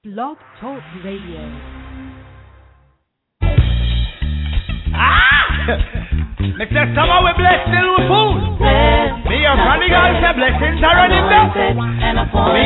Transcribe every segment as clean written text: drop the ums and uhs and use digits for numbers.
Blog Talk Radio. Me say someone we bless still with food. Me your prodigal say blessings are running down. Me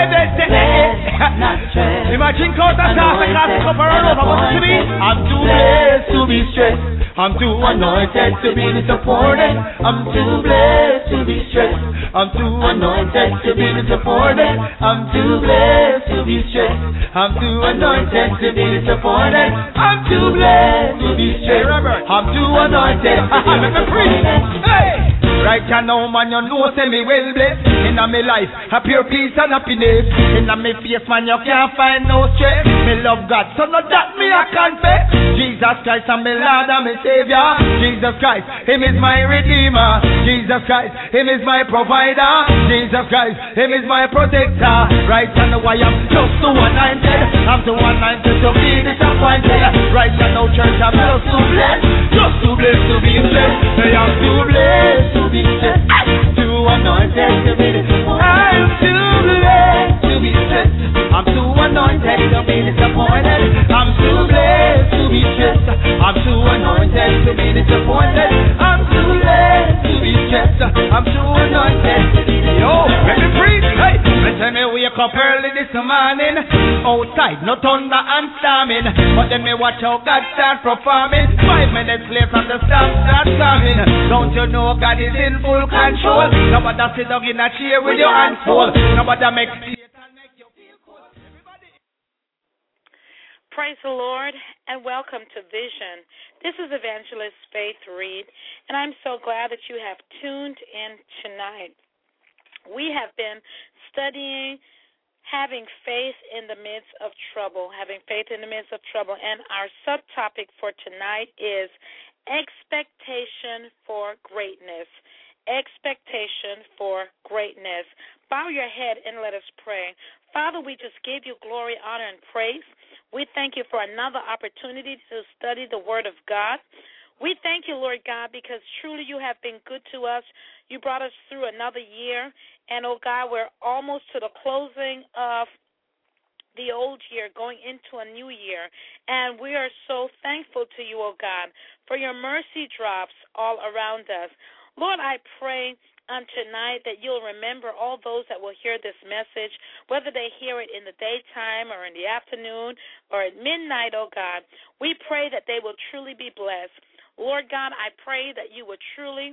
imagine cause I start to cast the cup around over what to be. I'm too blessed to be stressed. I'm too anointed to be disappointed. I'm too blessed to be stressed. I'm too anointed to be disappointed. I'm too blessed to be stressed. I'm too anointed to be disappointed. I'm too blessed to be stressed. I'm too anointed. Let me preach. Hey! Right now, man, you know, say me well blessed. In me life, a pure peace and happiness. In me face, man, you can't find no stress. Me love God, so not that me I confess. Jesus Christ, I'm me Lord and me Savior. Jesus Christ, Him is my Redeemer. Jesus Christ, Him is my provider. Jesus Christ, Him is my protector. Right now, I am just too anointed. I'm too anointed to be disappointed. Right now, church, I'm just too blessed to be blessed. I am too blessed to be stressed. Too anointed to be disappointed. I'm too blessed to be stressed. I'm too anointed to be disappointed. I'm too blessed to be stressed. I'm too anointed to be disappointed. I'm too blessed to be stressed. I'm too anointed to be disappointed. Yo, let me breathe. Hey, listen me wake up early this morning. Outside, no thunder and storming. But then me watch how God start performing. 5 minutes later, the storm start coming. Don't you know God is in full control? Nobody sit down in a chair with your hands full. Nobody make Satan make you feel cool. Everybody. Praise the Lord and welcome to Vision. This is Evangelist Faith Reed, and I'm so glad that you have tuned in tonight. We have been studying having faith in the midst of trouble, and our subtopic for tonight is expectation for greatness. Expectation for greatness. Bow your head and let us pray. Father, we just give you glory, honor, and praise. We thank you for another opportunity to study the Word of God. We thank you, Lord God, because truly you have been good to us. You brought us through another year, and, oh God, we're almost to the closing of the old year, going into a new year, and we are so thankful to you, oh God, for your mercy drops all around us. Lord, I pray tonight that you'll remember all those that will hear this message, whether they hear it in the daytime or in the afternoon or at midnight, oh God. We pray that they will truly be blessed. Lord God, I pray that you will truly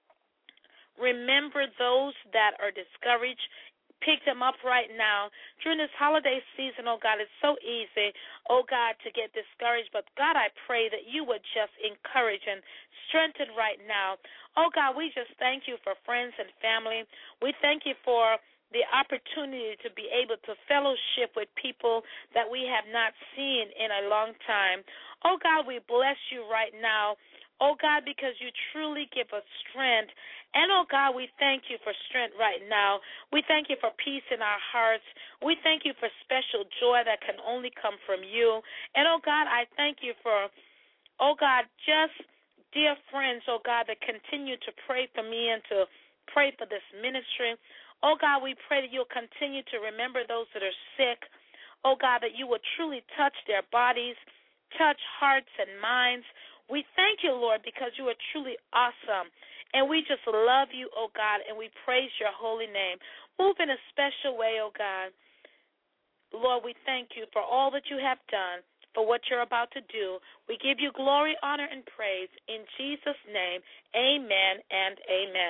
remember those that are discouraged. Pick them up right now. During this holiday season, oh God, it's so easy, oh God, to get discouraged. But God, I pray that you would just encourage and strengthen right now. Oh God, we just thank you for friends and family. We thank you for the opportunity to be able to fellowship with people that we have not seen in a long time. Oh God, we bless you right now. Oh God, because you truly give us strength. And oh God, we thank you for strength right now. We thank you for peace in our hearts. We thank you for special joy that can only come from you. And oh God, I thank you for, oh God, just dear friends, oh God, that continue to pray for me and to pray for this ministry. Oh God, we pray that you'll continue to remember those that are sick. Oh God, that you will truly touch their bodies, touch hearts and minds. We thank you, Lord, because you are truly awesome. And we just love you, oh God, and we praise your holy name. Move in a special way, oh God. Lord, we thank you for all that you have done, for what you're about to do. We give you glory, honor, and praise. In Jesus' name, amen and amen.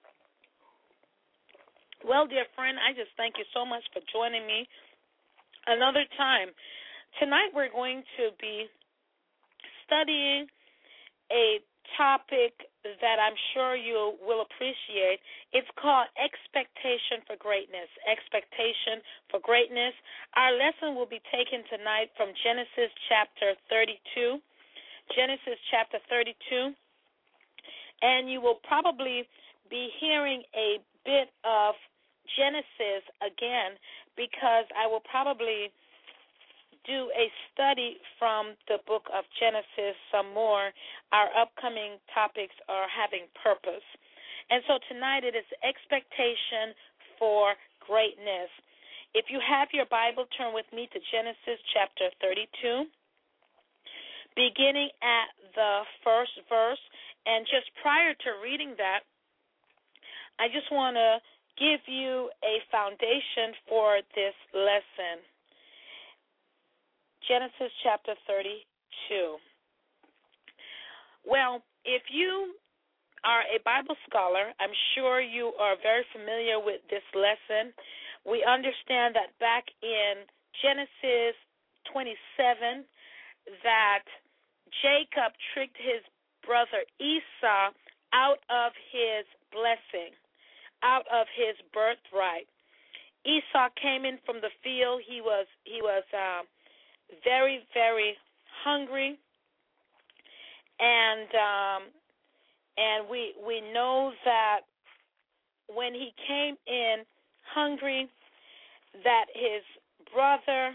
Well, dear friend, I just thank you so much for joining me another time. Tonight we're going to be studying a topic that I'm sure you will appreciate. It's called Expectation for Greatness. Expectation for Greatness. Our lesson will be taken tonight from Genesis chapter 32. Genesis chapter 32. And you will probably be hearing a bit of Genesis again because I will probably do a study from the book of Genesis some more. Our upcoming topics are having purpose. And so tonight it is expectation for greatness. If you have your Bible, turn with me to Genesis chapter 32, beginning at the first verse. And just prior to reading that, I just want to give you a foundation for this lesson. Genesis chapter 32. Well, if you are a Bible scholar, I'm sure you are very familiar with this lesson. We understand that back in Genesis 27 that Jacob tricked his brother Esau out of his blessing, out of his birthright. Esau came in from the field. He was very, very hungry, and we know that when he came in hungry, that his brother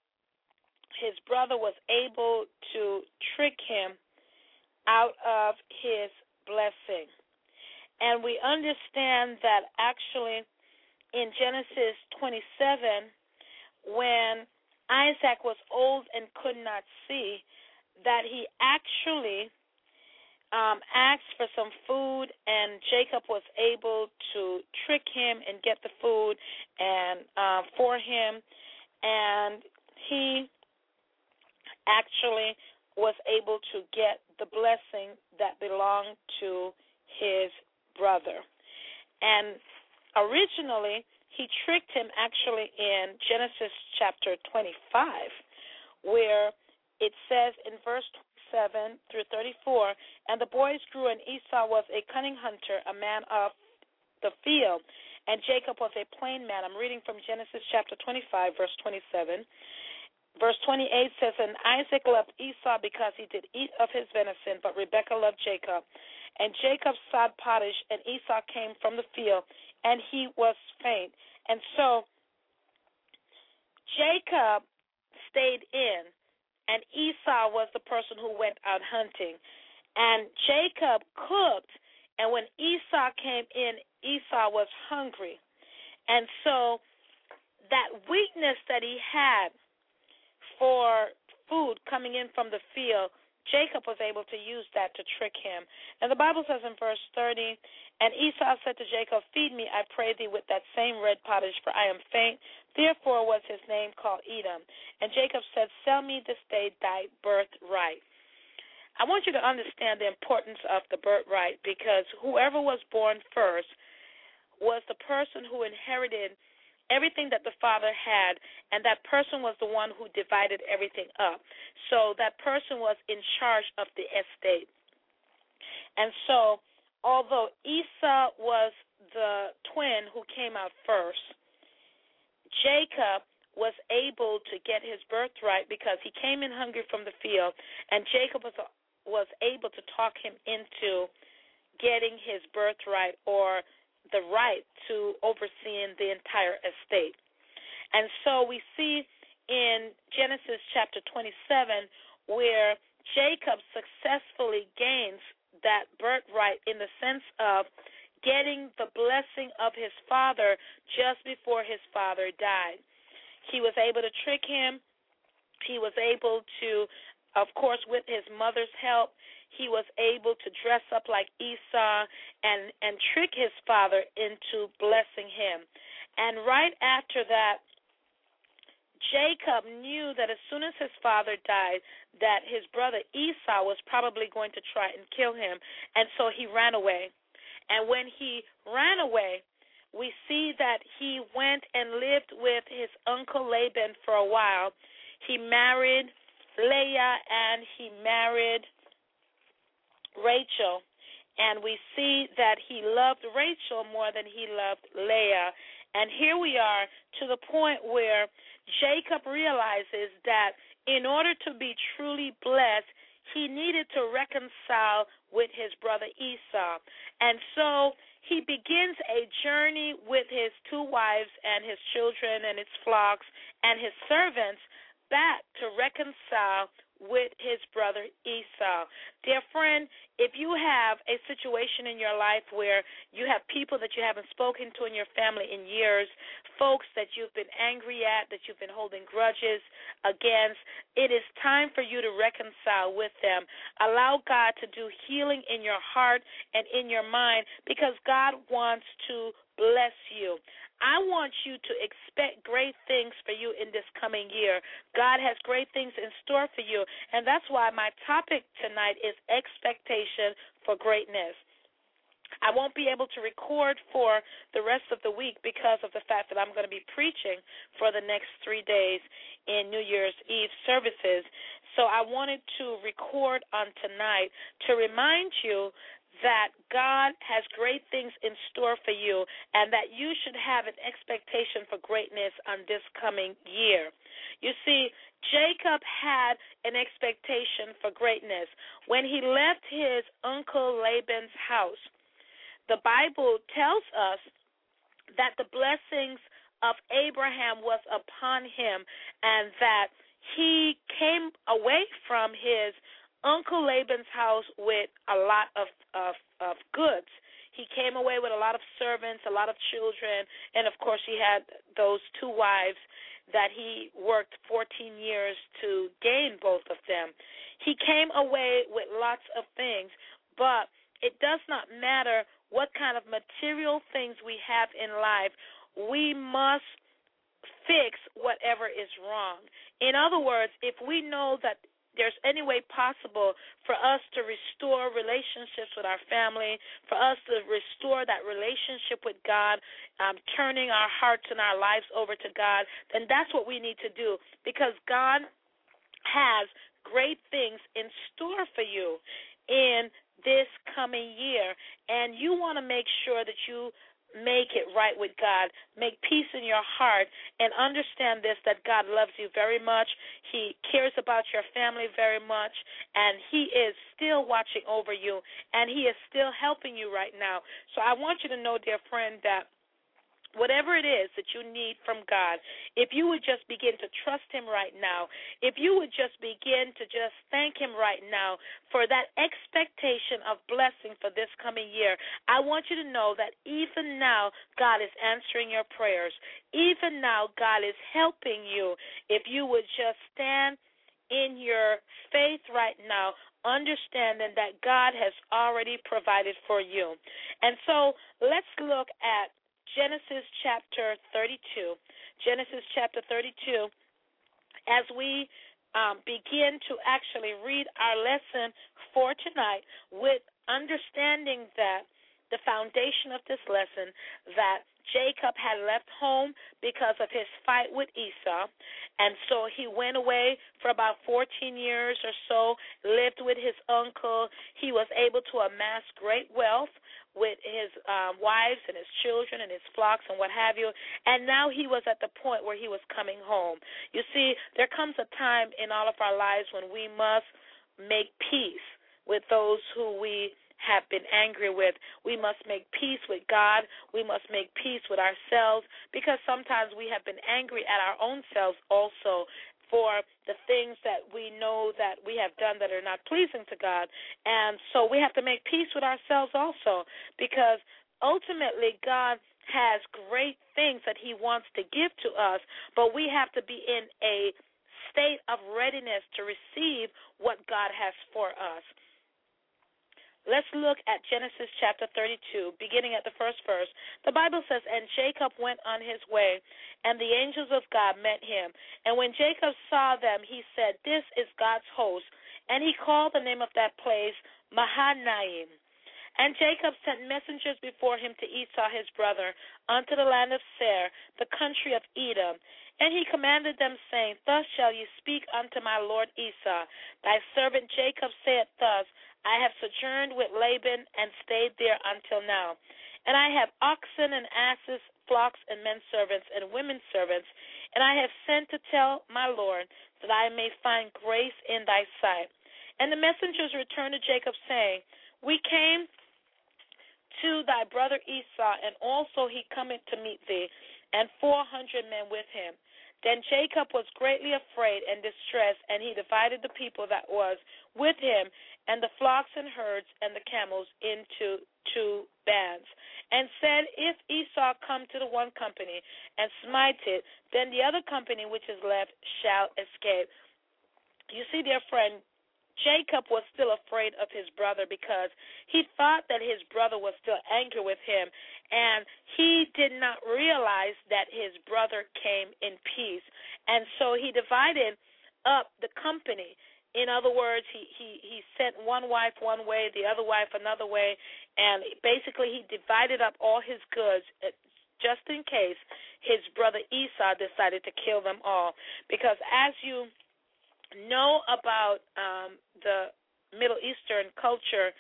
was able to trick him out of his blessing. And we understand that actually in Genesis 27, when Isaac was old and could not see, that he actually asked for some food, and Jacob was able to trick him and get the food and for him, and he actually was able to get the blessing that belonged to his brother. And originally, he tricked him actually in Genesis chapter 25, where it says in verse 7 through 34, and the boys grew, and Esau was a cunning hunter, a man of the field, and Jacob was a plain man. I'm reading from Genesis chapter 25, verse 27. Verse 28 says, and Isaac loved Esau because he did eat of his venison, but Rebekah loved Jacob. And Jacob sought pottage, and Esau came from the field, and he was faint. And so Jacob stayed in, and Esau was the person who went out hunting. And Jacob cooked, and when Esau came in, Esau was hungry. And so that weakness that he had for food coming in from the field, Jacob was able to use that to trick him. And the Bible says in verse 30, and Esau said to Jacob, feed me, I pray thee, with that same red pottage, for I am faint. Therefore was his name called Edom. And Jacob said, sell me this day thy birthright. I want you to understand the importance of the birthright, because whoever was born first was the person who inherited everything that the father had, and that person was the one who divided everything up. So that person was in charge of the estate. And so, although Esau was the twin who came out first, Jacob was able to get his birthright because he came in hungry from the field, and Jacob was able to talk him into getting his birthright, or the right to overseeing the entire estate. And so we see in Genesis chapter 27 where Jacob successfully gains that birthright in the sense of getting the blessing of his father just before his father died. He was able to trick him. He was able to, of course, with his mother's help, he was able to dress up like Esau and trick his father into blessing him. And right after that, Jacob knew that as soon as his father died, that his brother Esau was probably going to try and kill him, and so he ran away. And when he ran away, we see that he went and lived with his uncle Laban for a while. He married Leah, and he married Rachel, and we see that he loved Rachel more than he loved Leah. And here we are to the point where Jacob realizes that in order to be truly blessed, he needed to reconcile with his brother Esau. And so he begins a journey with his two wives and his children and his flocks and his servants back to reconcile with his brother Esau. Dear friend, if you have a situation in your life where you have people that you haven't spoken to in your family in years, folks that you've been angry at, that you've been holding grudges against, it is time for you to reconcile with them. Allow God to do healing in your heart and in your mind, because God wants to bless you. I want you to expect great things for you in this coming year. God has great things in store for you, and that's why my topic tonight is expectation for greatness. I won't be able to record for the rest of the week because of the fact that I'm going to be preaching for the next 3 days in New Year's Eve services. So I wanted to record on tonight to remind you that God has great things in store for you and that you should have an expectation for greatness on this coming year. You see, Jacob had an expectation for greatness. When he left his uncle Laban's house, the Bible tells us that the blessings of Abraham was upon him and that he came away from his Uncle Laban's house with a lot of goods. He came away with a lot of servants, a lot of children, and of course he had those 2 wives that he worked 14 years to gain both of them. He came away with lots of things, but it does not matter what kind of material things we have in life. We must fix whatever is wrong. In other words, if we know that there's any way possible for us to restore relationships with our family, for us to restore that relationship with God, turning our hearts and our lives over to God, then that's what we need to do, because God has great things in store for you in this coming year, and you want to make sure that you make it right with God. Make peace in your heart and understand this, that God loves you very much. He cares about your family very much, and he is still watching over you, and he is still helping you right now. So I want you to know, dear friend, that whatever it is that you need from God, if you would just begin to trust him right now, if you would just begin to just thank him right now for that expectation of blessing for this coming year, I want you to know that even now God is answering your prayers. Even now God is helping you. If you would just stand in your faith right now, understanding that God has already provided for you. And so let's look at Genesis chapter 32. Genesis chapter 32, as we begin to actually read our lesson for tonight, with understanding that the foundation of this lesson, that Jacob had left home because of his fight with Esau, and so he went away for about 14 years or so, lived with his uncle. He was able to amass great wealth with his wives and his children and his flocks and what have you, and now he was at the point where he was coming home. You see, there comes a time in all of our lives when we must make peace with those who we have been angry with. We must make peace with God. We must make peace with ourselves, because sometimes we have been angry at our own selves also for the things that we know that we have done that are not pleasing to God. And so we have to make peace with ourselves also, because ultimately God has great things that he wants to give to us, but we have to be in a state of readiness to receive what God has for us. Let's look at Genesis chapter 32, beginning at the first verse. The Bible says, "And Jacob went on his way, and the angels of God met him. And when Jacob saw them, he said, 'This is God's host.' And he called the name of that place Mahanaim. And Jacob sent messengers before him to Esau his brother, unto the land of Seir, the country of Edom. And he commanded them, saying, 'Thus shall ye speak unto my lord Esau. Thy servant Jacob saith thus, I have sojourned with Laban and stayed there until now. And I have oxen and asses, flocks and men servants and women servants. And I have sent to tell my Lord, that I may find grace in thy sight.' And the messengers returned to Jacob, saying, 'We came to thy brother Esau, and also he cometh to meet thee, and 400 men with him.' Then Jacob was greatly afraid and distressed, and he divided the people that was with him and the flocks and herds and the camels into 2 bands, and said, If Esau come to the one company and smite it, then the other company which is left shall escape. You see, dear friend, Jacob was still afraid of his brother because he thought that his brother was still angry with him, and he did not realize that his brother came in peace. And so he divided up the company. In other words, he sent one wife one way, the other wife another way, and basically he divided up all his goods just in case his brother Esau decided to kill them all. Because as you know about the Middle Eastern culture,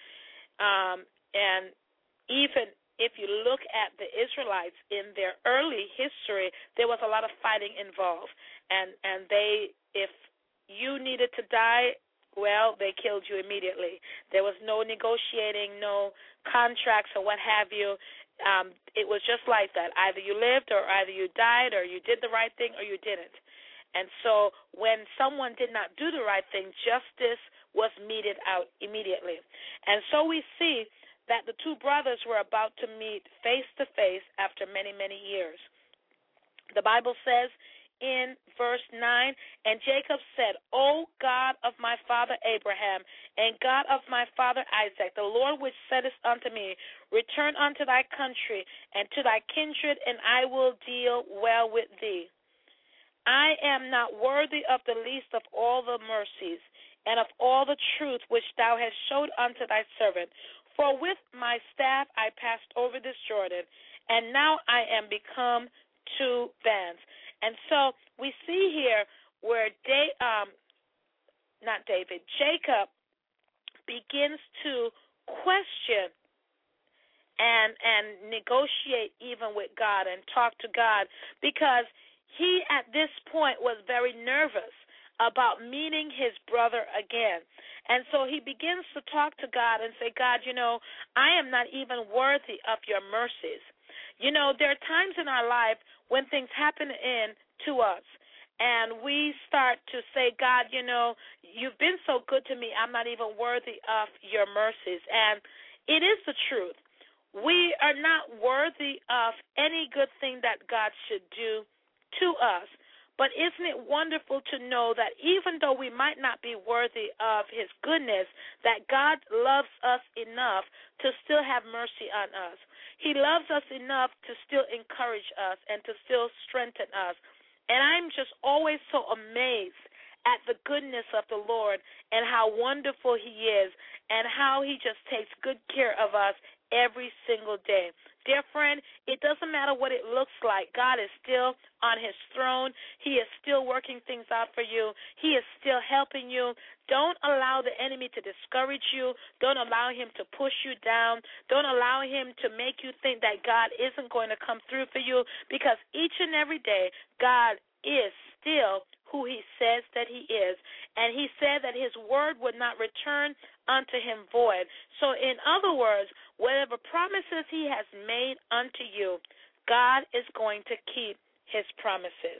and even if you look at the Israelites in their early history, there was a lot of fighting involved, and they, if you needed to die, well, they killed you immediately. There was no negotiating, no contracts or what have you. It was just like that. Either you lived or either you died, or you did the right thing or you didn't. And so when someone did not do the right thing, justice was meted out immediately. And so we see that the 2 brothers were about to meet face to face after many, many years. The Bible says in verse 9, And Jacob said, O God of my father Abraham, and God of my father Isaac, the Lord which saidst unto me, Return unto thy country and to thy kindred, and I will deal well with thee. I am not worthy of the least of all the mercies and of all the truth which thou hast showed unto thy servant. For with my staff I passed over this Jordan, and now I am become 2 bands. And so we see here where Jacob begins to question and negotiate even with God and talk to God, because he, at this point, was very nervous about meeting his brother again. And so he begins to talk to God and say, God, I am not even worthy of your mercies. There are times in our life when things happen to us, and we start to say, God, you've been so good to me, I'm not even worthy of your mercies. And it is the truth. We are not worthy of any good thing that God should do to us. But isn't it wonderful to know that even though we might not be worthy of his goodness, that God loves us enough to still have mercy on us. He loves us enough to still encourage us and to still strengthen us. And I'm just always so amazed at the goodness of the Lord and how wonderful he is and how he just takes good care of us every single day. Dear friend, it doesn't matter what it looks like. God is still on his throne. He is still working things out for you. He is still helping you. Don't allow the enemy to discourage you. Don't allow him to push you down. Don't allow him to make you think that God isn't going to come through for you, because each and every day God is still who he says that he is. And he said that his word would not return unto him void. So in other words, whatever promises he has made unto you, God is going to keep his promises.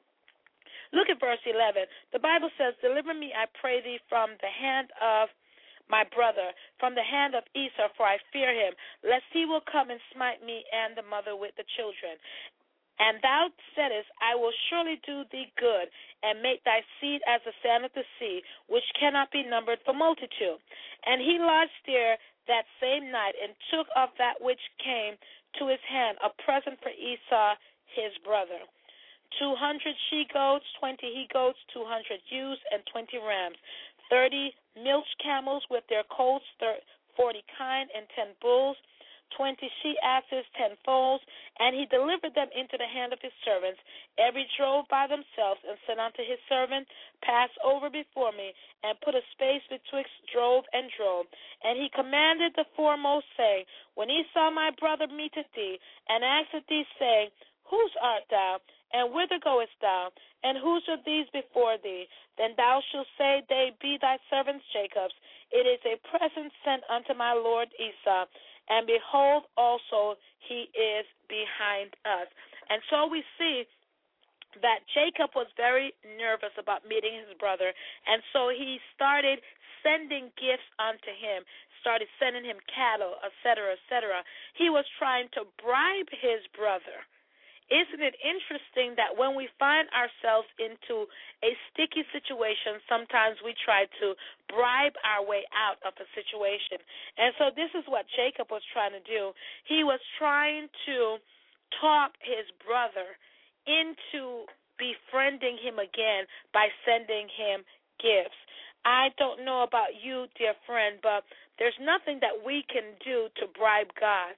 Look at verse 11. The Bible says, Deliver me, I pray thee, from the hand of my brother, from the hand of Esau, for I fear him, lest he will come and smite me and the mother with the children. And thou saidest, I will surely do thee good, and make thy seed as the sand of the sea, which cannot be numbered for multitude. And he lodged there that same night, and took of that which came to his hand a present for Esau his brother, 200 she-goats, 20 he-goats, 200 ewes, and 20 rams, 30 milch camels with their colts, 40 kine, and 10 bulls, 20 she-asses, 10 foals, and he delivered them into the hand of his servants. Every drove by themselves, and said unto his servant, Pass over before me, and put a space betwixt drove and drove. And he commanded the foremost, saying, When Esau my brother meeteth thee, and asketh thee, saying, Whose art thou, and whither goest thou, and whose are these before thee? Then thou shalt say, They be thy servants Jacob's. It is a present sent unto my lord Esau. And behold, also he is behind us. And so we see that Jacob was very nervous about meeting his brother, and so he started sending gifts unto him, started sending him cattle, etc., etc. He was trying to bribe his brother. Isn't it interesting that when we find ourselves into a sticky situation, sometimes we try to bribe our way out of a situation? And so this is what Jacob was trying to do. He was trying to talk his brother into befriending him again by sending him gifts. I don't know about you, dear friend, but there's nothing that we can do to bribe God.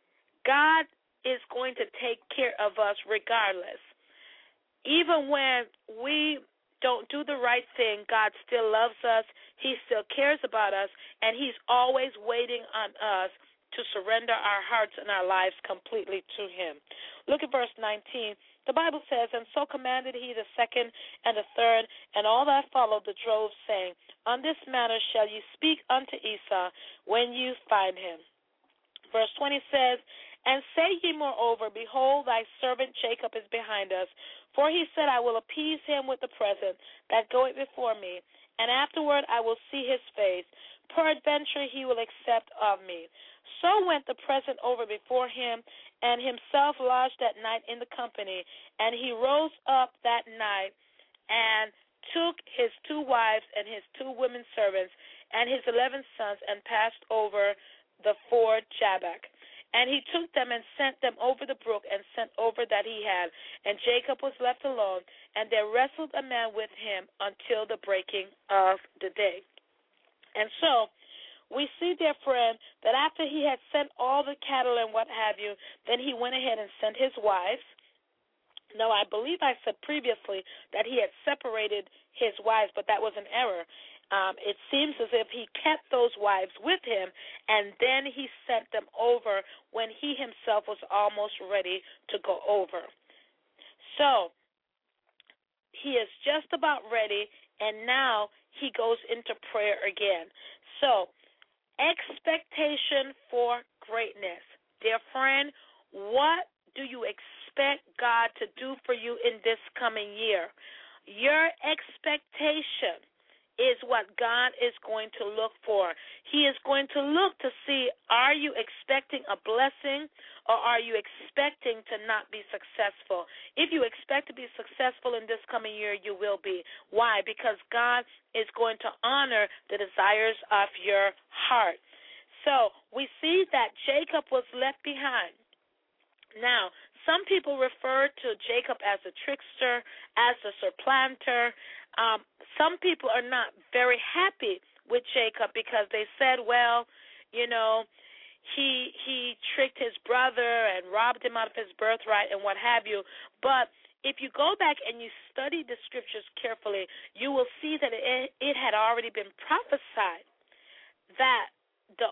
God is going to take care of us regardless. Even when we don't do the right thing, God still loves us, He still cares about us, and He's always waiting on us to surrender our hearts and our lives completely to Him. Look at verse 19. The Bible says, "And so commanded he the second and the third, and all that followed the drove, saying, On this manner shall you speak unto Esau when you find him." Verse 20 says, "And say ye moreover, Behold, thy servant Jacob is behind us. For he said, I will appease him with the present that goeth before me, and afterward I will see his face. Peradventure he will accept of me. So went the present over before him, and himself lodged that night in the company. And he rose up that night, and took his 2 wives and his 2 women servants, and his 11 sons, and passed over the ford Jabbok. And he took them and sent them over the brook, and sent over that he had. And Jacob was left alone, and there wrestled a man with him until the breaking of the day." And so we see, dear friend, that after he had sent all the cattle and what have you, then he went ahead and sent his wives. Now, I believe I said previously that he had separated his wives, but that was an error. It seems as if he kept those wives with him, and then he sent them over when he himself was almost ready to go over. So he is just about ready, and now he goes into prayer again. So, expectation for greatness. Dear friend, what do you expect God to do for you in this coming year? Your expectation is what God is going to look for. He is going to look to see, are you expecting a blessing, or are you expecting to not be successful? If you expect to be successful in this coming year, you will be. Why? Because God is going to honor the desires of your heart. So we see that Jacob was left behind. Now, some people refer to Jacob as a trickster, as a supplanter. Some people are not very happy with Jacob because they said, well, you know, he tricked his brother and robbed him out of his birthright and what have you. But if you go back and you study the scriptures carefully, you will see that it had already been prophesied that the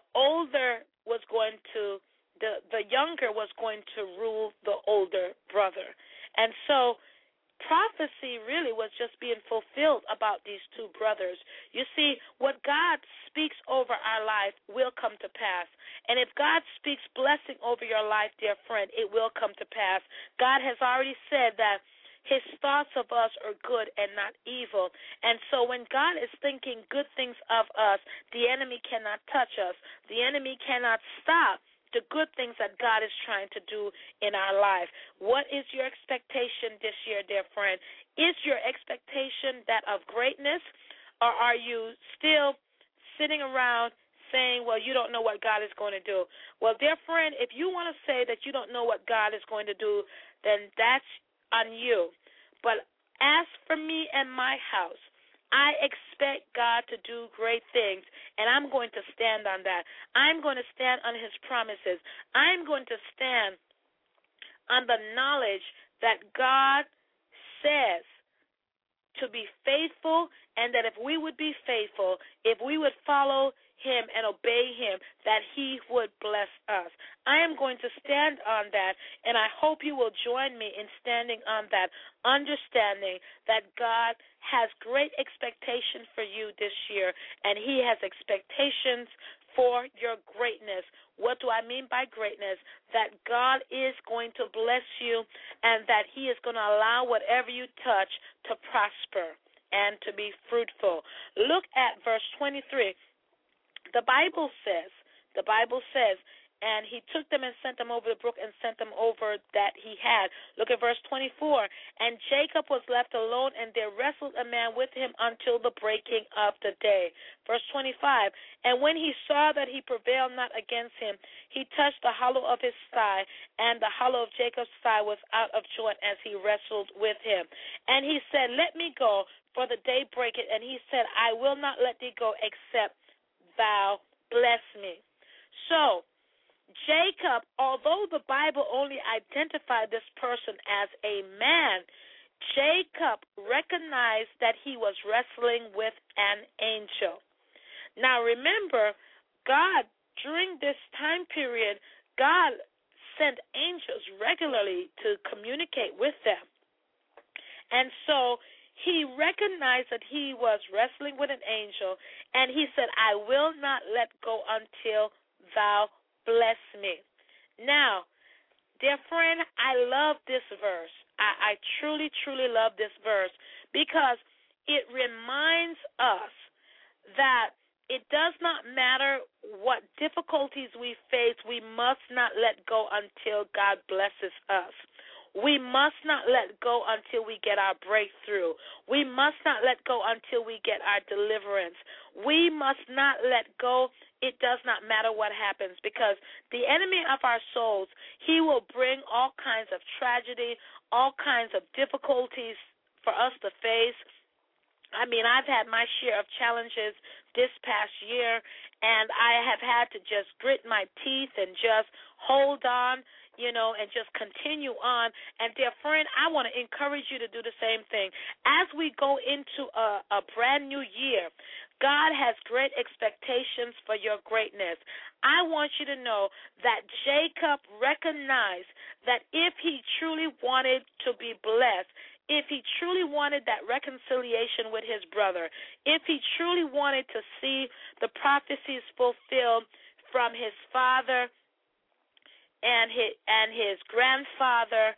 younger was going to rule the older brother. And so prophecy really was just being fulfilled about these 2 brothers. You see, what God speaks over our life will come to pass. And if God speaks blessing over your life, dear friend, it will come to pass. God has already said that His thoughts of us are good and not evil. And so when God is thinking good things of us, the enemy cannot touch us. The enemy cannot stop the good things that God is trying to do in our life. What is your expectation this year, dear friend? Is your expectation that of greatness, or are you still sitting around saying, well, you don't know what God is going to do? Well, dear friend, if you want to say that you don't know what God is going to do, then that's on you. But as for me and my house, I expect God to do great things, and I'm going to stand on that. I'm going to stand on His promises. I'm going to stand on the knowledge that God says to be faithful, and that if we would be faithful, if we would follow Him and obey Him, that He would bless us. I am going to stand on that, and I hope you will join me in standing on that, understanding that God has great expectations for you this year, and He has expectations for your greatness. What do I mean by greatness? That God is going to bless you and that he is going to allow whatever you touch to prosper and to be fruitful. Look at verse 23. The Bible says, and he took them and sent them over the brook and sent them over that he had. Look at verse 24. And Jacob was left alone, and there wrestled a man with him until the breaking of the day. Verse 25. And when he saw that he prevailed not against him, he touched the hollow of his thigh, and the hollow of Jacob's thigh was out of joint as he wrestled with him. And he said, Let me go, for the day breaketh. And he said, I will not let thee go, except thou bless me. So, Jacob, although the Bible only identified this person as a man, Jacob recognized that he was wrestling with an angel. Now remember, God, during this time period, God sent angels regularly to communicate with them. And so he recognized that he was wrestling with an angel, and he said, I will not let go until thou bless me. Now, dear friend, I love this verse. I truly, truly love this verse because it reminds us that it does not matter what difficulties we face, we must not let go until God blesses us. We must not let go until we get our breakthrough. We must not let go until we get our deliverance. We must not let go. It does not matter what happens, because the enemy of our souls, he will bring all kinds of tragedy, all kinds of difficulties for us to face. I mean, I've had my share of challenges this past year, and I have had to just grit my teeth and just hold on, and just continue on. And, dear friend, I want to encourage you to do the same thing. As we go into a brand new year, God has great expectations for your greatness. I want you to know that Jacob recognized that if he truly wanted to be blessed, if he truly wanted that reconciliation with his brother, if he truly wanted to see the prophecies fulfilled from his father and his grandfather,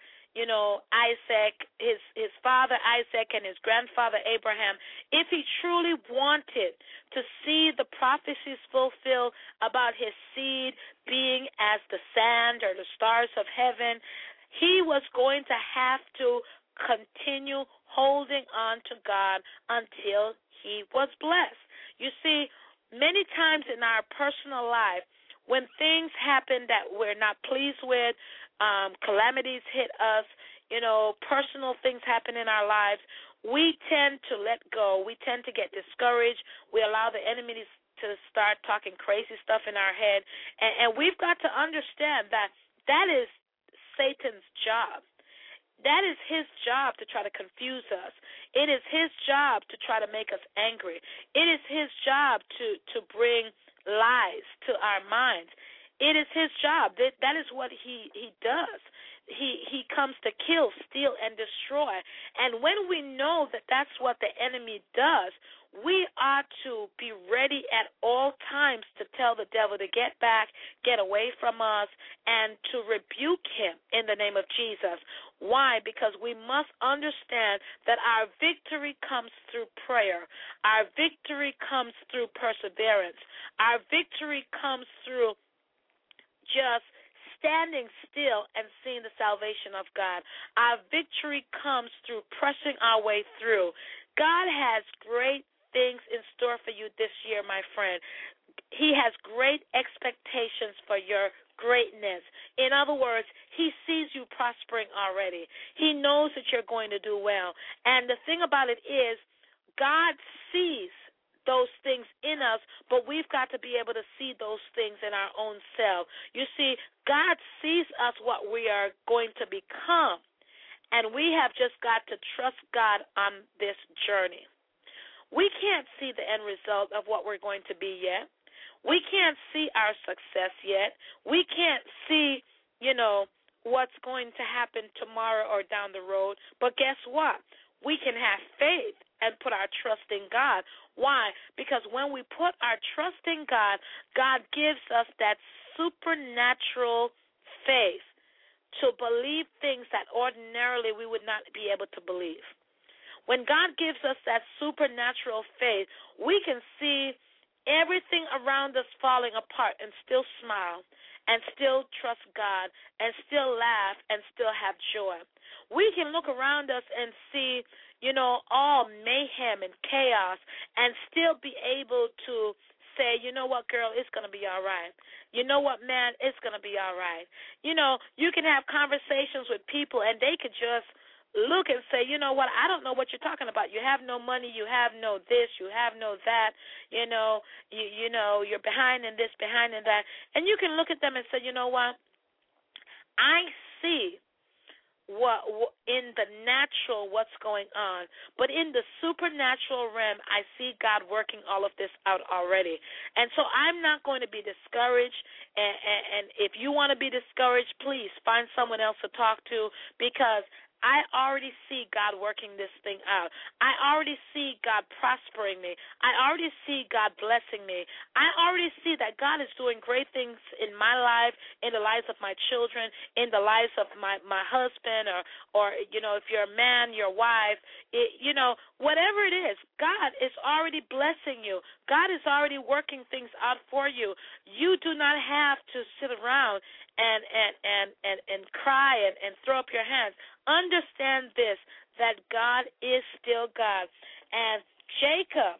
Isaac, his father Isaac and his grandfather Abraham, if he truly wanted to see the prophecies fulfilled about his seed being as the sand or the stars of heaven, he was going to have to continue holding on to God until he was blessed. You see, many times in our personal life, when things happen that we're not pleased with, calamities hit us, personal things happen in our lives, we tend to let go. We tend to get discouraged. We allow the enemy to start talking crazy stuff in our head. And we've got to understand that that is Satan's job. That is his job to try to confuse us. It is his job to try to make us angry. It is his job to bring lies to our minds. It is his job. That is what he does. He comes to kill, steal, and destroy. And when we know that that's what the enemy does, we ought to be ready at all times to tell the devil to get back, get away from us, and to rebuke him in the name of Jesus. Why? Because we must understand that our victory comes through prayer. Our victory comes through perseverance. Our victory comes through just standing still and seeing the salvation of God. Our victory comes through pressing our way through. God has great things in store for you this year, my friend. He has great expectations for your greatness. In other words, he sees you prospering already. He knows that you're going to do well. And the thing about it is, God sees those things in us, but we've got to be able to see those things in our own self. You see, God sees us what we are going to become, and we have just got to trust God on this journey. We can't see the end result of what we're going to be yet. We can't see our success yet. We can't see, what's going to happen tomorrow or down the road. But guess what? We can have faith and put our trust in God. Why? Because when we put our trust in God, God gives us that supernatural faith to believe things that ordinarily we would not be able to believe. When God gives us that supernatural faith, we can see everything around us falling apart and still smile and still trust God and still laugh and still have joy. We can look around us and see, all mayhem and chaos and still be able to say, you know what, girl, it's going to be all right. You know what, man, it's going to be all right. You can have conversations with people and they could just look and say, you know what, I don't know what you're talking about. You have no money, you have no this, you have no that, you're behind in this, behind in that. And you can look at them and say, you know what, I see what in the natural what's going on, but in the supernatural realm I see God working all of this out already. And so I'm not going to be discouraged, and if you want to be discouraged, please find someone else to talk to, because I already see God working this thing out. I already see God prospering me. I already see God blessing me. I already see that God is doing great things in my life, in the lives of my children, in the lives of my husband, or if you're a man, your wife, whatever it is, God is already blessing you. God is already working things out for you. You do not have to sit around and cry and throw up your hands. Understand this, that God is still God. And Jacob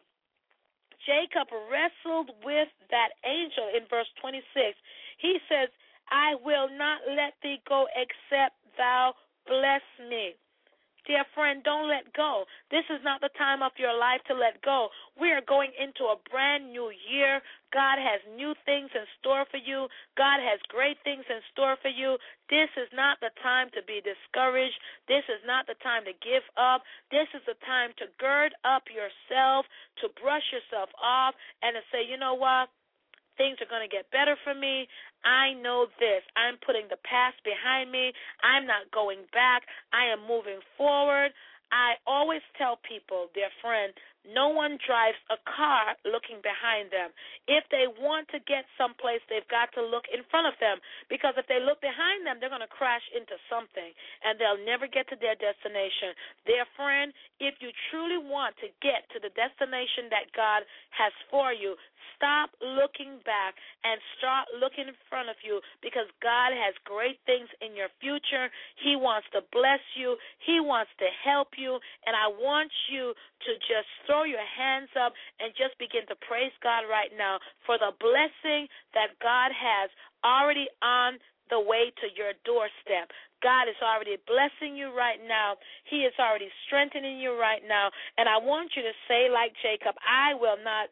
wrestled with that angel in verse 26. He says, I will not let thee go except thou bless me. Dear friend, don't let go. This is not the time of your life to let go. We are going into a brand new year. God has new things in store for you. God has great things in store for you. This is not the time to be discouraged. This is not the time to give up. This is the time to gird up yourself, to brush yourself off, and to say, you know what? Things are going to get better for me. I know this. I'm putting the past behind me. I'm not going back. I am moving forward. I always tell people, dear friend, no one drives a car looking behind them. If they want to get someplace, they've got to look in front of them, because if they look behind them, they're going to crash into something, and they'll never get to their destination. Dear friend, if you truly want to get to the destination that God has for you, stop looking back and start looking in front of you, because God has great things in your future. He wants to bless you. He wants to help you, and I want you to just throw your hands up and just begin to praise God right now for the blessing that God has already on the way to your doorstep. God is already blessing you right now. He is already strengthening you right now, and I want you to say like Jacob, I will not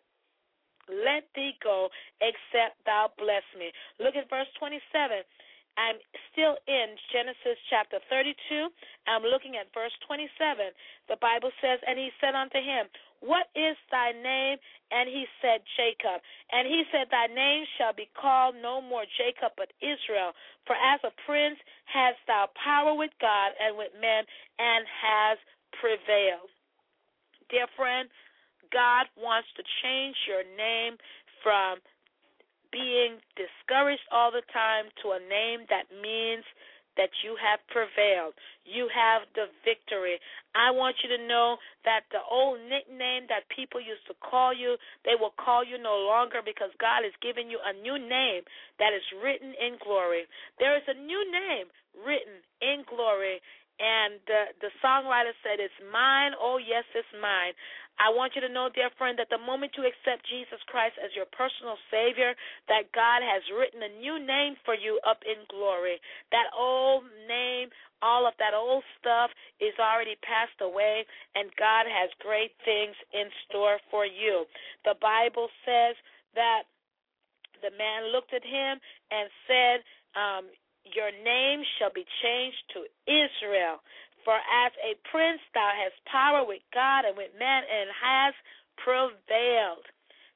let thee go except thou bless me. Look at verse 27. I'm still in Genesis chapter 32. I'm looking at verse 27. The Bible says, and he said unto him, what is thy name? And he said, Jacob. And he said, thy name shall be called no more Jacob, but Israel. For as a prince hast thou power with God and with men, and has prevailed. Dear friend, God wants to change your name from being discouraged all the time to a name that means that you have prevailed. You have the victory. I want you to know that the old nickname that people used to call you, they will call you no longer, because God has given you a new name that is written in glory. There is a new name written in glory, and the songwriter said, it's mine, oh yes, it's mine. I want you to know, dear friend, that the moment you accept Jesus Christ as your personal Savior, that God has written a new name for you up in glory. That old name, all of that old stuff is already passed away, and God has great things in store for you. The Bible says that the man looked at him and said, your name shall be changed to Israel. For as a prince thou hast power with God and with man, and has prevailed.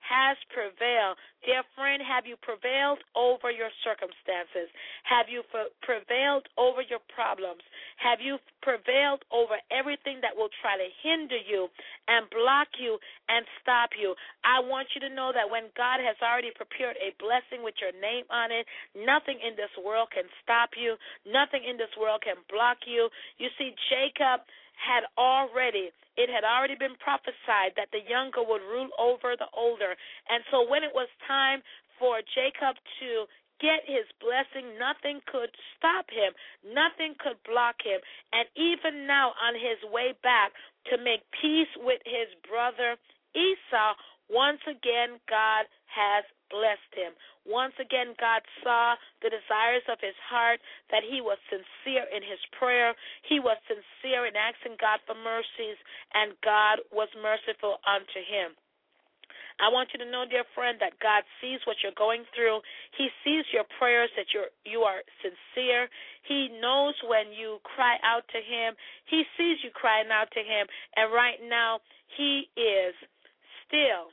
has prevailed. Dear friend, have you prevailed over your circumstances? Have you prevailed over your problems? Have you prevailed over everything that will try to hinder you and block you and stop you? I want you to know that when God has already prepared a blessing with your name on it, nothing in this world can stop you. Nothing in this world can block you. You see, Jacob it had already been prophesied that the younger would rule over the older. And so when it was time for Jacob to get his blessing, nothing could stop him. Nothing could block him. And even now on his way back to make peace with his brother Esau, once again God has blessed him. Once again, God saw the desires of his heart, that he was sincere in his prayer. He was sincere in asking God for mercies, and God was merciful unto him. I want you to know, dear friend, that God sees what you're going through. He sees your prayers, that you are sincere. He knows when you cry out to him. He sees you crying out to him, and right now he is still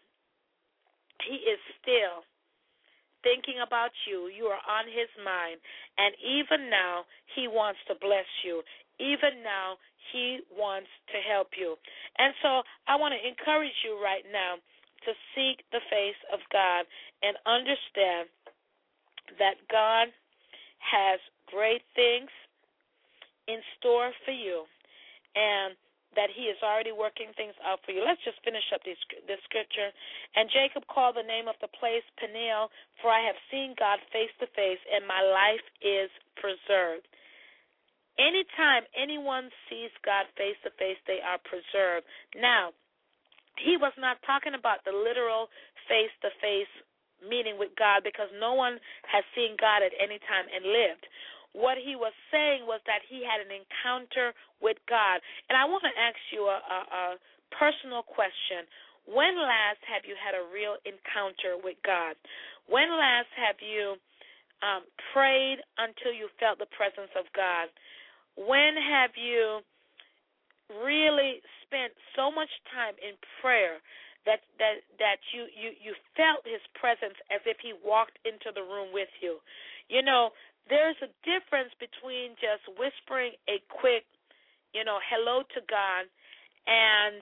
thinking about you. You are on his mind. And even now, he wants to bless you. Even now, he wants to help you. And so I want to encourage you right now to seek the face of God and understand that God has great things in store for you, and that he is already working things out for you. Let's just finish up this scripture. And Jacob called the name of the place Peniel, for I have seen God face to face, and my life is preserved. Anytime anyone sees God face to face, they are preserved. Now, he was not talking about the literal face to face meeting with God, because no one has seen God at any time and lived. What he was saying was that he had an encounter with God. And I want to ask you a personal question. When last have you had a real encounter with God? When last have you prayed until you felt the presence of God? When have you really spent so much time in prayer that you felt his presence as if he walked into the room with you? You know, there's a difference between just whispering a quick, hello to God, and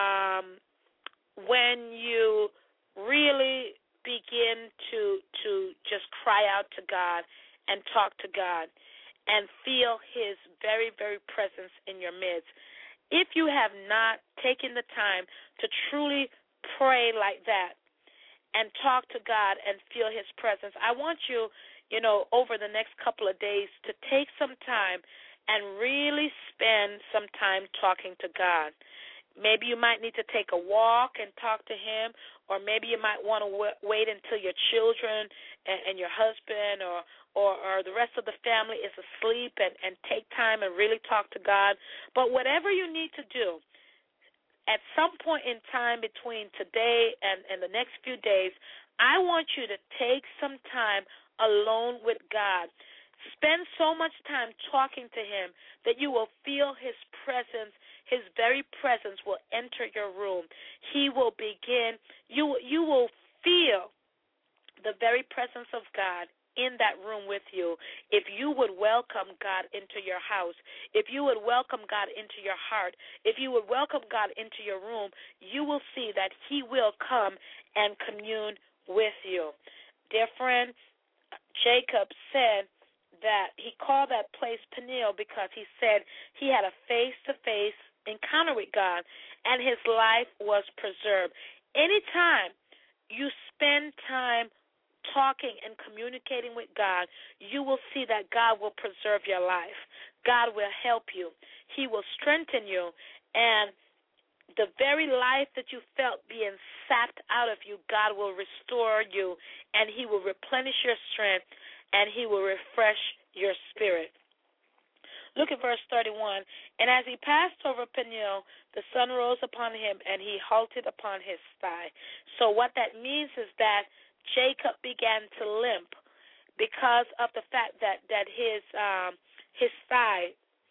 when you really begin to just cry out to God and talk to God and feel his very, very presence in your midst. If you have not taken the time to truly pray like that and talk to God and feel his presence, I want you, over the next couple of days to take some time and really spend some time talking to God. Maybe you might need to take a walk and talk to him, or maybe you might want to wait until your children and your husband or the rest of the family is asleep and take time and really talk to God. But whatever you need to do, at some point in time between today and the next few days, I want you to take some time alone with God. Spend so much time talking to him that you will feel his presence. His very presence will enter your room. He will begin, you will feel the very presence of God in that room with you. If you would welcome God into your house, if you would welcome God into your heart, if you would welcome God into your room, you will see that he will come and commune with you. Dear friend, Jacob said that he called that place Peniel because he said he had a face-to-face encounter with God, and his life was preserved. Anytime you spend time talking and communicating with God, you will see that God will preserve your life. God will help you. He will strengthen you, and the very life that you felt being sapped out of you, God will restore you, and he will replenish your strength, and he will refresh your spirit. Look at verse 31. And as he passed over Peniel, the sun rose upon him, and he halted upon his thigh. So what that means is that Jacob began to limp because of the fact that his thigh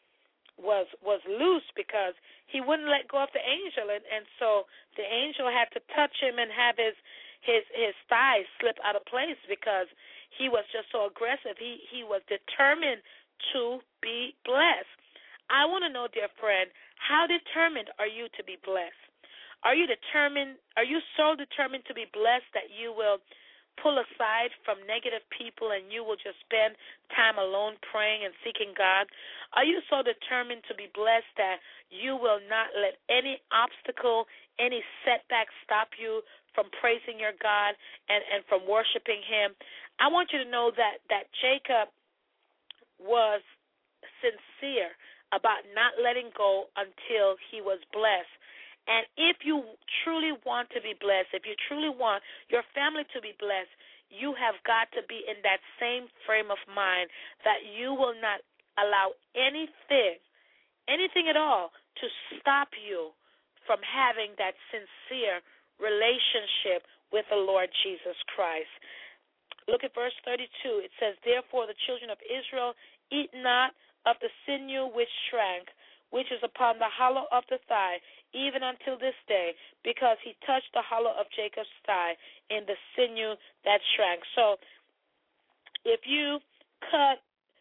was loose, because he wouldn't let go of the angel, and so the angel had to touch him and have his his thighs slip out of place because he was just so aggressive. He was determined to be blessed. I want to know, dear friend, how determined are you to be blessed? Are you determined? Are you so determined to be blessed that you will pull aside from negative people and you will just spend time alone praying and seeking God? Are you so determined to be blessed that you will not let any obstacle, any setback stop you from praising your God and from worshiping Him? I want you to know that Jacob was sincere about not letting go until he was blessed. And if you truly want to be blessed, if you truly want your family to be blessed, you have got to be in that same frame of mind that you will not allow anything at all to stop you from having that sincere relationship with the Lord Jesus Christ. Look at verse 32. It says, "Therefore the children of Israel eat not of the sinew which shrank, which is upon the hollow of the thigh, even until this day, because he touched the hollow of Jacob's thigh in the sinew that shrank." So if you cut,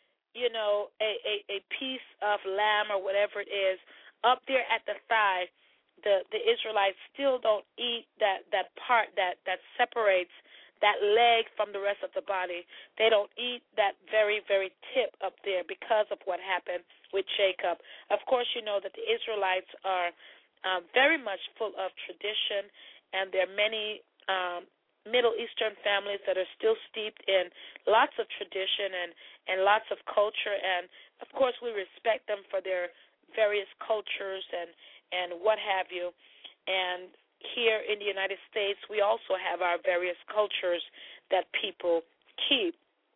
a piece of lamb or whatever it is up there at the thigh, the Israelites still don't eat that part that separates that leg from the rest of the body. They don't eat that very, very tip up there because of what happened with Jacob. Of course, you know that the Israelites are very much full of tradition, and there are many Middle Eastern families that are still steeped in lots of tradition and lots of culture, and of course we respect them for their various cultures and what have you. And here in the United States, we also have our various cultures that people keep.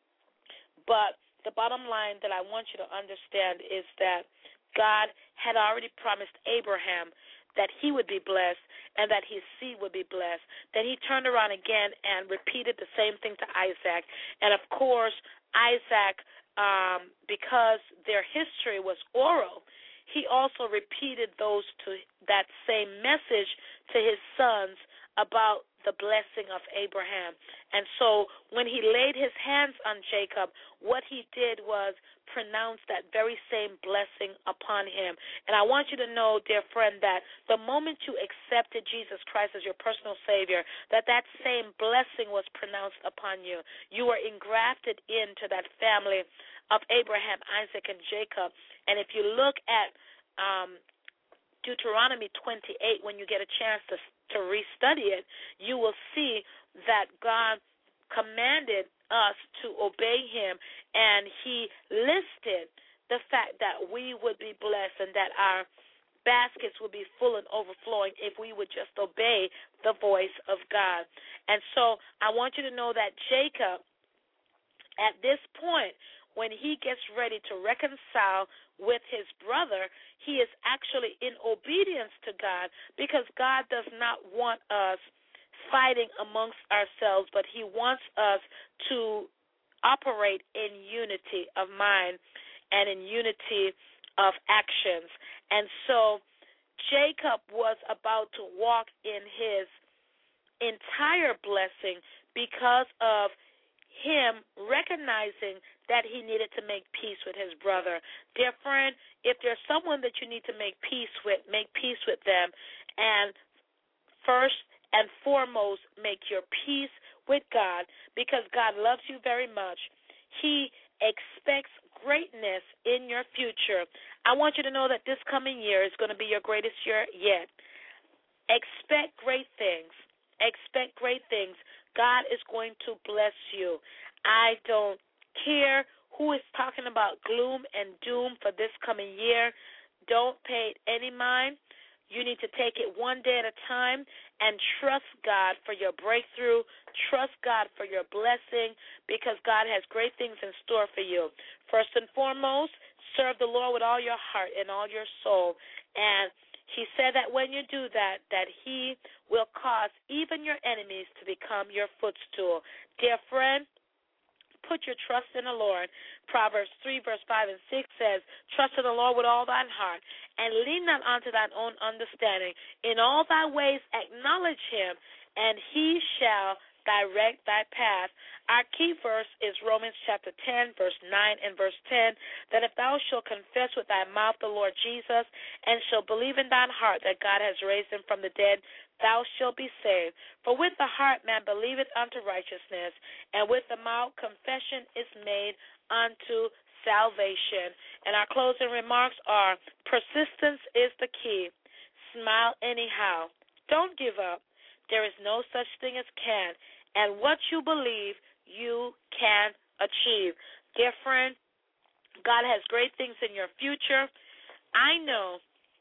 But the bottom line that I want you to understand is that God had already promised Abraham that he would be blessed and that his seed would be blessed. Then he turned around again and repeated the same thing to Isaac. And, of course, Isaac, because their history was oral, he also repeated that same message to his sons about the blessing of Abraham. And so when he laid his hands on Jacob, what he did was pronounce that very same blessing upon him. And I want you to know, dear friend, that the moment you accepted Jesus Christ as your personal Savior, that same blessing was pronounced upon you. You were engrafted into that family of Abraham, Isaac, and Jacob. And if you look at Deuteronomy 28, when you get a chance to restudy it, you will see that God commanded us to obey him, and he listed the fact that we would be blessed and that our baskets would be full and overflowing if we would just obey the voice of God. And so I want you to know that Jacob, at this point, when he gets ready to reconcile with his brother, he is actually in obedience to God, because God does not want us fighting amongst ourselves, but he wants us to operate in unity of mind and in unity of actions. And so Jacob was about to walk in his entire blessing because of him recognizing that he needed to make peace with his brother. Dear friend, if there's someone that you need to make peace with them. And first and foremost, make your peace with God, because God loves you very much. He expects greatness in your future. I want you to know that this coming year is going to be your greatest year yet. Expect great things. Expect great things. God is going to bless you. I don't care who is talking about gloom and doom for this coming year. Don't pay it any mind. You need to take it one day at a time and trust God for your breakthrough. Trust God for your blessing, because God has great things in store for you. First and foremost, serve the Lord with all your heart and all your soul. And he said that when you do that, that he will cause even your enemies to become your footstool. Dear friend, put your trust in the Lord. Proverbs 3, verse 5 and 6 says, "Trust in the Lord with all thine heart, and lean not unto thine own understanding. In all thy ways acknowledge him, and he shall direct thy path. Our key verse is Romans chapter 10, verse 9 and verse 10, that if thou shalt confess with thy mouth the Lord Jesus, and shalt believe in thine heart that God has raised him from the dead, thou shalt be saved. For with the heart man believeth unto righteousness, and with the mouth confession is made unto salvation. And our closing remarks are, persistence is the key. Smile anyhow. Don't give up. There is no such thing as can. And what you believe, you can achieve. Dear friend, God has great things in your future. I know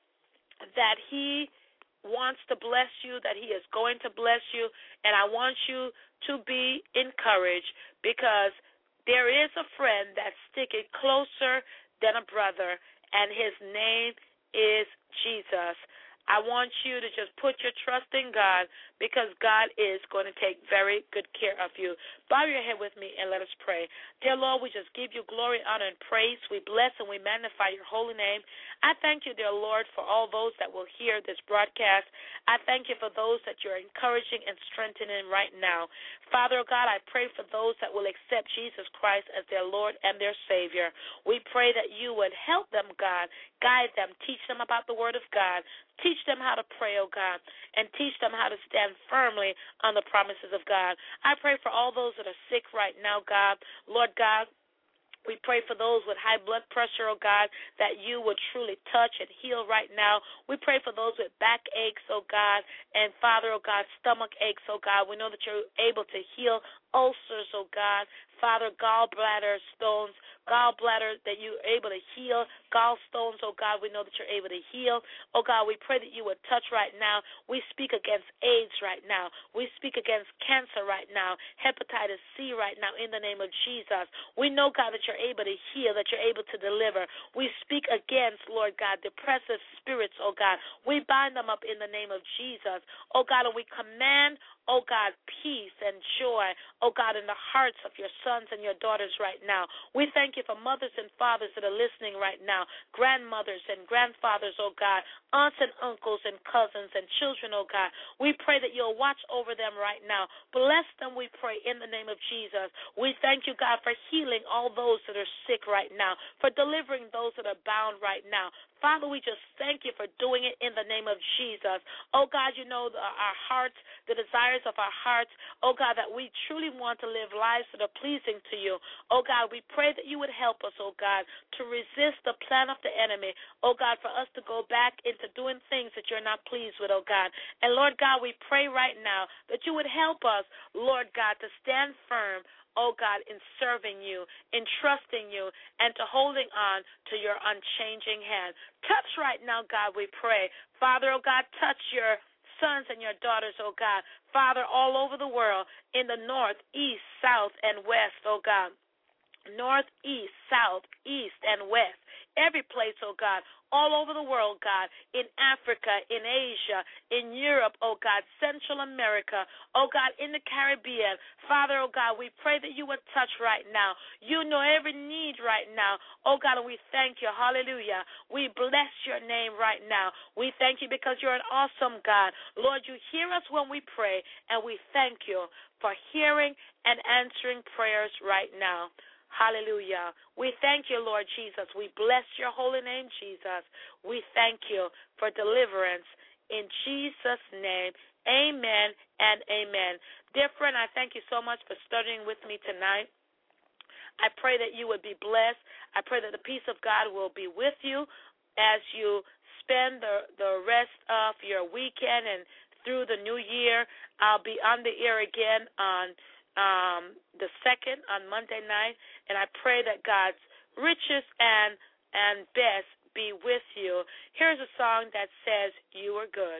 that he wants to bless you, that he is going to bless you, and I want you to be encouraged, because there is a friend that's sticking closer than a brother, and his name is Jesus. I want you to just put your trust in God, because God is going to take very good care of you. Bow your head with me and let us pray. Dear Lord, we just give you glory, honor, and praise. We bless and we magnify your holy name. I thank you, dear Lord, for all those that will hear this broadcast. I thank you for those that you're encouraging and strengthening right now. Father God, I pray for those that will accept Jesus Christ as their Lord and their Savior. We pray that you would help them, God, guide them, teach them about the Word of God. Teach them how to pray, oh God, and teach them how to stand firmly on the promises of God. I pray for all those that are sick right now, God. Lord God, we pray for those with high blood pressure, oh God, that you would truly touch and heal right now. We pray for those with back aches, oh God, and Father, oh God, stomach aches, oh God. We know that you're able to heal ulcers, oh God. Father, gallbladder stones, gallbladder that you're able to heal, gallstones, oh God, we know that you're able to heal. Oh God, we pray that you would touch right now. We speak against AIDS right now. We speak against cancer right now, hepatitis C right now in the name of Jesus. We know, God, that you're able to heal, that you're able to deliver. We speak against, Lord God, depressive spirits, oh God. We bind them up in the name of Jesus. Oh God, and we command, oh God, peace and joy, oh God, in the hearts of your sons and your daughters right now. We thank you for mothers and fathers that are listening right now, grandmothers and grandfathers, oh God, aunts and uncles and cousins and children, oh God. We pray that you'll watch over them right now. Bless them, we pray, in the name of Jesus. We thank you, God, for healing all those that are sick right now, for delivering those that are bound right now. Father, we just thank you for doing it in the name of Jesus. Oh, God, you know our hearts, the desires of our hearts. Oh, God, that we truly want to live lives that are pleasing to you. Oh, God, we pray that you would help us, oh, God, to resist the plan of the enemy. Oh, God, for us to go back into doing things that you're not pleased with, oh, God. And, Lord God, we pray right now that you would help us, Lord God, to stand firm, oh God, in serving you, in trusting you, and to holding on to your unchanging hand. Touch right now, God, we pray. Father, oh God, touch your sons and your daughters, oh God. Father, all over the world, in the north, east, south, and west, oh God. North, east, south, east, and west. Every place, oh God, all over the world, God, in Africa, in Asia, in Europe, oh God, Central America, oh God, in the Caribbean. Father, oh God, we pray that you would touch right now. You know every need right now. Oh God, and we thank you. Hallelujah. We bless your name right now. We thank you because you're an awesome God. Lord, you hear us when we pray, and we thank you for hearing and answering prayers right now. Hallelujah. We thank you, Lord Jesus. We bless your holy name, Jesus. We thank you for deliverance in Jesus' name. Amen and amen. Dear friend, I thank you so much for studying with me tonight. I pray that you would be blessed. I pray that the peace of God will be with you as you spend the rest of your weekend and through the new year. I'll be on the air again on the 2nd on Monday night, and I pray that God's richest and best be with you. Here's a song that says, "You Are Good."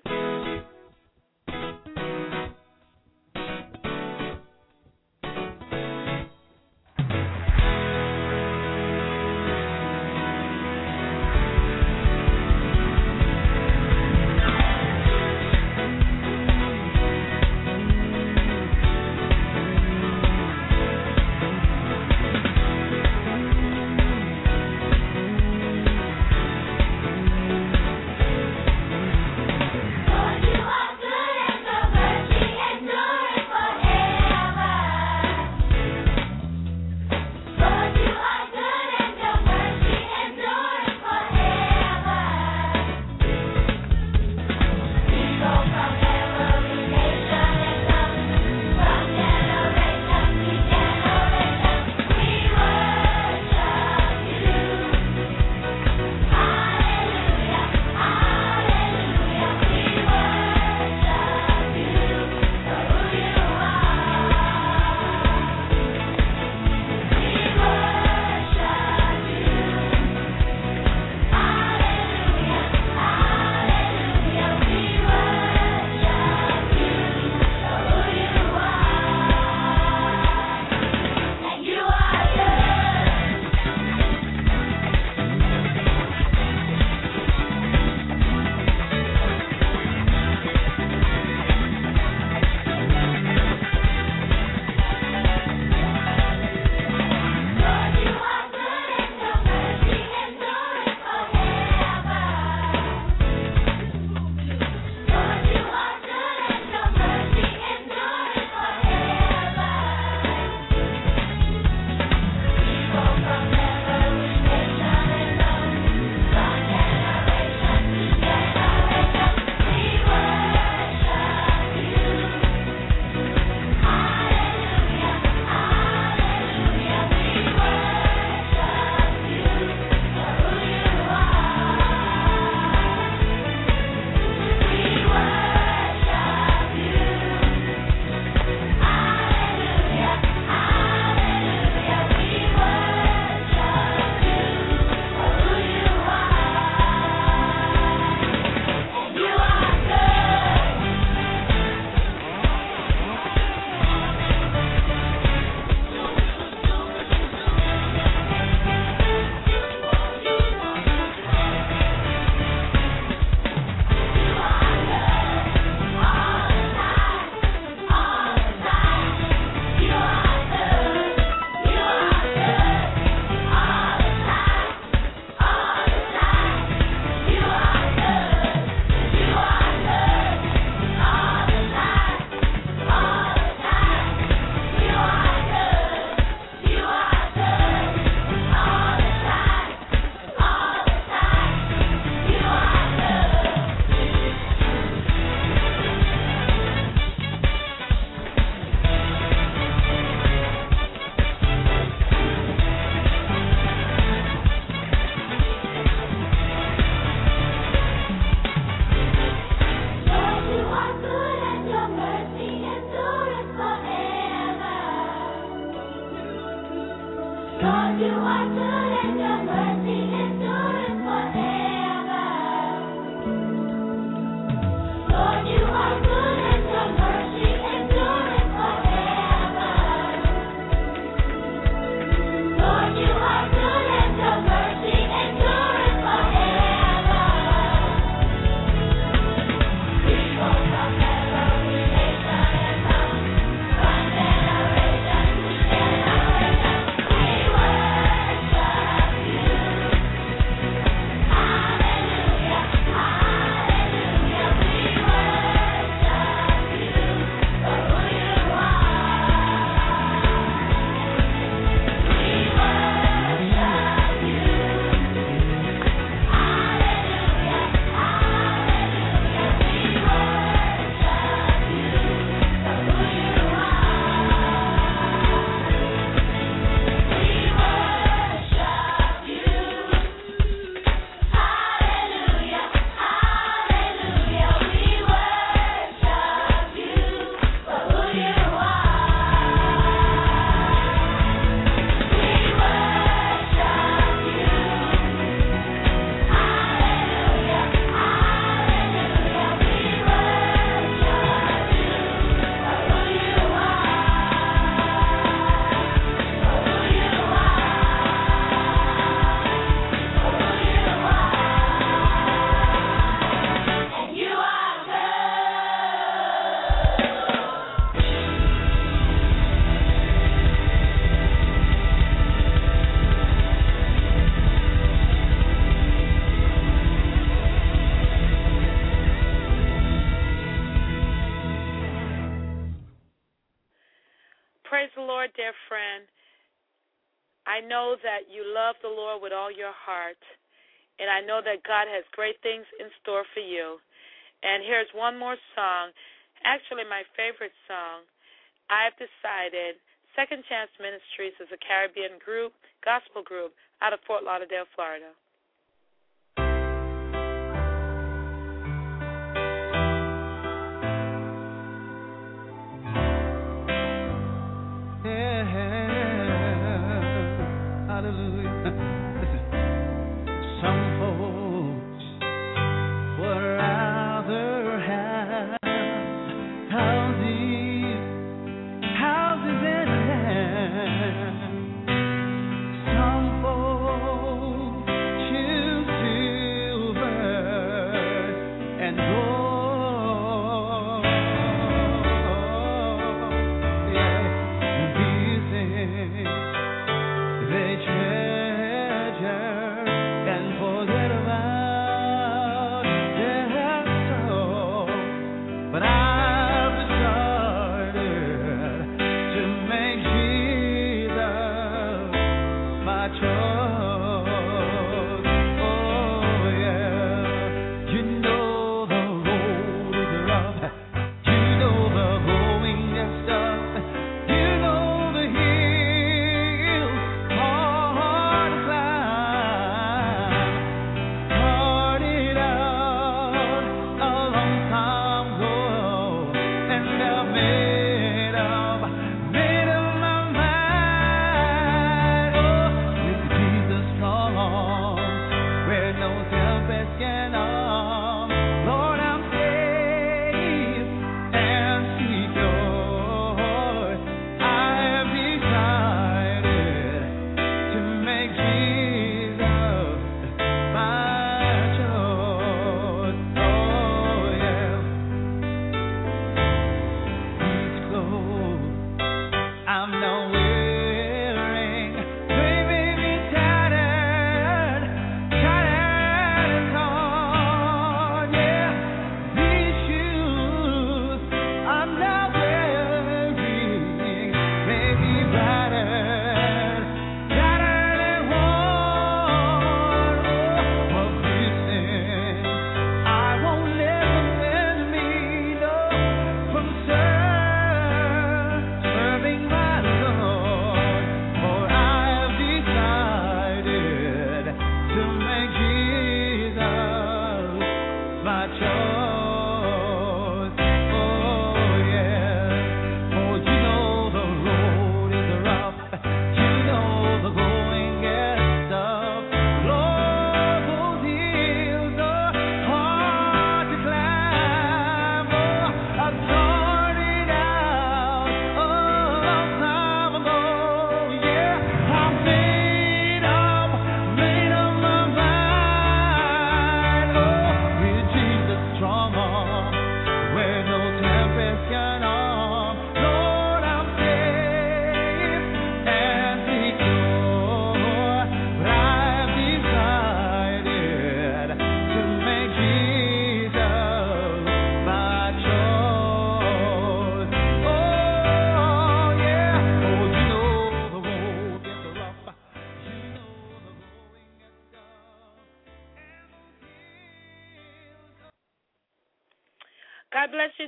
God Praise the Lord, dear friend. I know that you love the Lord with all your heart, and I know that God has great things in store for you. And here's one more song, actually my favorite song. I've decided Second Chance Ministries is a Caribbean group, gospel group, out of Fort Lauderdale, Florida. Hallelujah. Listen. Some folks would rather have houses in land. Some folks choose silver and gold. Yeah. These things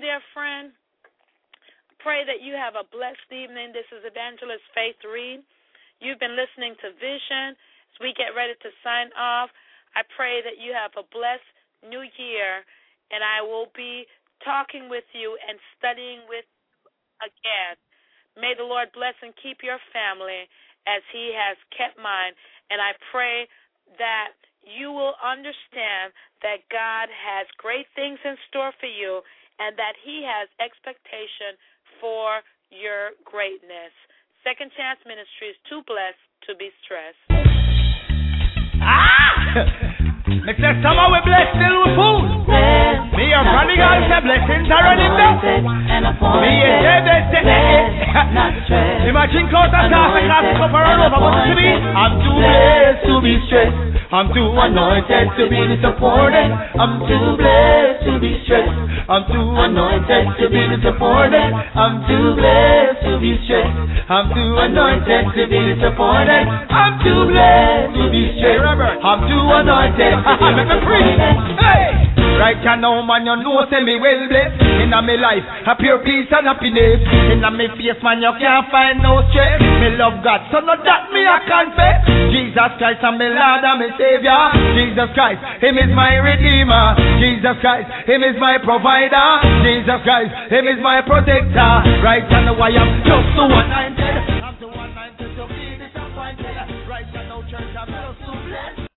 dear friend. Pray that you have a blessed evening. This is Evangelist Faith Reed. You've been listening to Vision. As we get ready to sign off, I pray that you have a blessed new year, and I will be talking with you and studying with you again. May the Lord bless and keep your family as He has kept mine, and I pray that you will understand that God has great things in store for you and that He has expectation for your greatness. Second Chance Ministries, too blessed to be stressed. Me say somehow we blessed still with food. Me your granny girl say blessings are running down. Me imagine cause I start to cast up around over what to be. I'm too blessed to be stressed. I'm too anointed to be disappointed. I'm too blessed to be stressed. I'm too anointed to be disappointed. I'm too blessed to be stressed. I'm too anointed to be disappointed. I'm too blessed to be stressed. I'm too anointed to be disappointed. Hey! Right now, man, you know, say me well blessed. In my life, a pure peace and happiness. In my face, man, you can't find no stress. Me love God, so not that me I confess. Jesus Christ, I'm my Lord and my Savior. Jesus Christ, Him is my Redeemer. Jesus Christ, Him is my provider. Jesus Christ, Him is my protector. Right now, I am just so anointed.